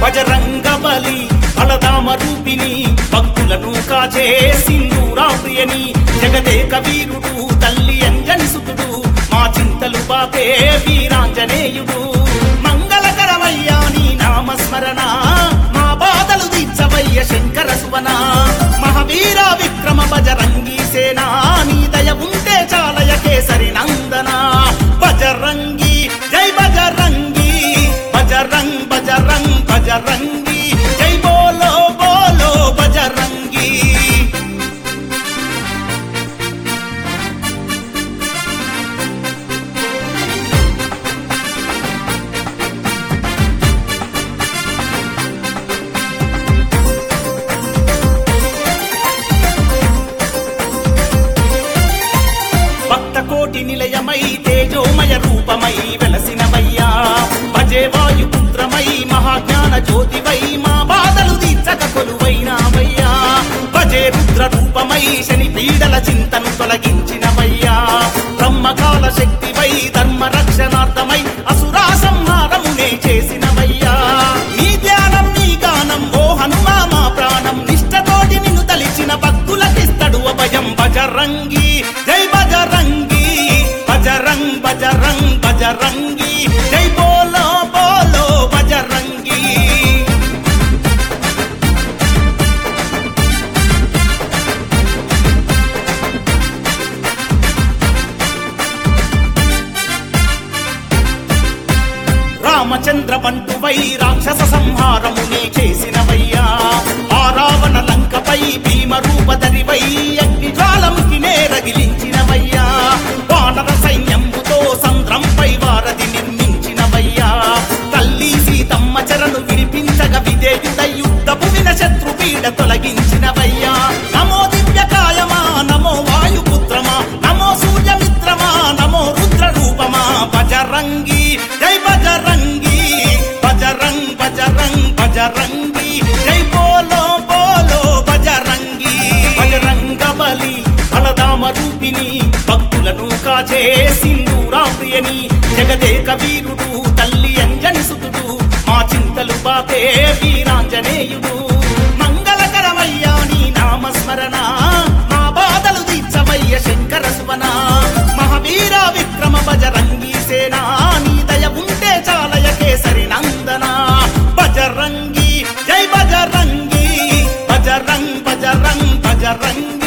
బజరంగ బలి బలదామ రూపిణి భక్తులను కాచే సింధూరా ప్రియని జగదేక వీరుడు తల్లి అంజని సుతుడు మా చింతలు బాపే వీరాంజనేయుడు మంగళకరమయ్యా నీ నామస్మరణ మా బాధలు తీర్చవయ్య శంకర సువన మహావీర విక్రమ బజరంగి సేనా నీ దయ ఉంటే చాలయ కేసరి నందన బజరంగి జై బజరంగి బజరంగ్ బజరంగ్ బజరంగి జై బోలో బోలో బజరంగి భక్త కోటి నిలయమై తేజోమయ రూపమై వెలసినవయ్యా భజే వాయుపుత్రమై మహాజ్ఞాన జ్యోతివై మా బాధలు తీర్చక కొలువైనావయ్యా భజే రుద్ర రూపమై శని పీడల చింతను తొలగించినవయ్యా బ్రహ్మకాల శక్తివై ధర్మ రక్షణార్థమై అసురా సంహారమునే చేసినవయ్యా నీ ధ్యానం నీ గానం ఓ హనుమా మా ప్రాణం నిష్టతోటి నిన్ను తలిచిన భక్తులకిస్తడు అభయం బజరంగి జై బజరంగి బజరంగ్ బజరంగ్ బజరంగి జై బోలో బోలో బజరంగి రామచంద్ర బంటువై రాక్షస సంహారమునే చేసినవయ్యా ఆ రావణ లంకపై భీమ రూపధరివై అగ్ని జ్వాలముకి రగిలించినవయ్యా వానర సైన్యముతో సంద్రంపై వారధి నిర్మించినవయ్యా తల్లి సీతమ్మ చెరను విడిపించగ విధేయుడై యుద్ధపు విన శత్రు పీడ తొలగించినవయ్యా నమో దివ్యకాయమా నమో వాయుపుత్రమా నమో సూర్యమిత్రమా నమో రుద్ర రూపమా బజరంగి జై బజరంగి బజరంగ్ బజరంగ్ బజరంగి జై బోలో బోలో బజరంగి బజరంగ బలి బలదామ రూపిణి భక్తులను కాచే సింధూరా ప్రియని జగదేక వీరుడు తల్లి అంజని సుతుడు మా చింతలు బాపే వీరాంజనేయుడు మంగళకరమయ్యా నీ నామస్మరణ మా బాధలు తీర్చవయ్య శంకర సువన మహావీర విక్రమ బజరంగి సేనా నీ దయ ఉంటే చాలయ కేసరి నందన బజరంగి జై బజరంగి బజరంగ్ బజరంగ్ బజరంగి